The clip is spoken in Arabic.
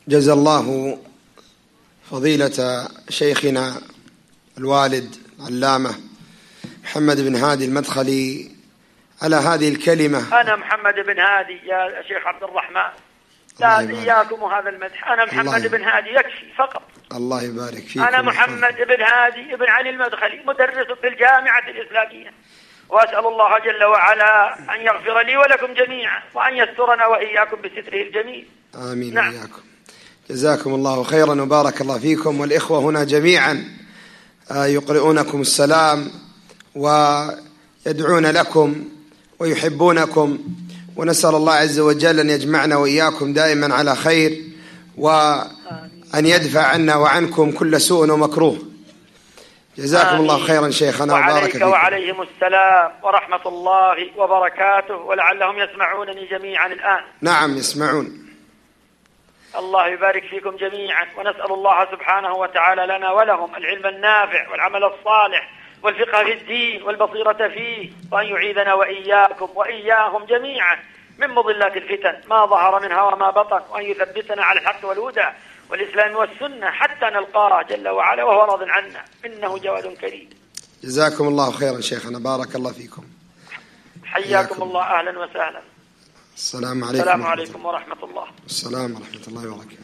جزا الله فضيلة شيخنا الوالد العلامة محمد بن هادي المدخلي على هذه الكلمة. أنا محمد بن هادي يا شيخ عبد الرحمن، لا إياكم وهذا المدح. أنا محمد بن هادي يكفي فقط. الله يبارك فيكم. أنا محمد بن هادي بن علي المدخلي، مدرس في الجامعة الإسلامية، وأسأل الله جل وعلا أن يغفر لي ولكم جميعا وأن يسترنا وإياكم بستره الجميل. آمين. نعم. وإياكم. جزاكم الله خيرا وبارك الله فيكم. والإخوة هنا جميعا يقرؤونكم السلام ويدعون لكم ويحبونكم، ونسأل الله عز وجل أن يجمعنا وإياكم دائما على خير، وأن يدفع عنا وعنكم كل سوء ومكروه. جزاكم الله خيرا شيخنا وبارك فيكم. وعليهم السلام ورحمة الله وبركاته، ولعلهم يسمعونني جميعا الآن. نعم يسمعون. الله يبارك فيكم جميعا، ونسأل الله سبحانه وتعالى لنا ولهم العلم النافع والعمل الصالح والفقه في الدين والبصيرة فيه، وأن يعيذنا وإياكم وإياهم جميعا من مضلات الفتن ما ظهر منها وما بطن، وأن يثبتنا على الحق والهدى والإسلام والسنة حتى نلقاه جل وعلا وهو راض عنا، إنه جواد كريم. جزاكم الله خيرا شيخنا بارك الله فيكم. حياكم الله، أهلا وسهلا. السلام عليكم. السلام عليكم ورحمة الله. السلام ورحمة الله وبركاته.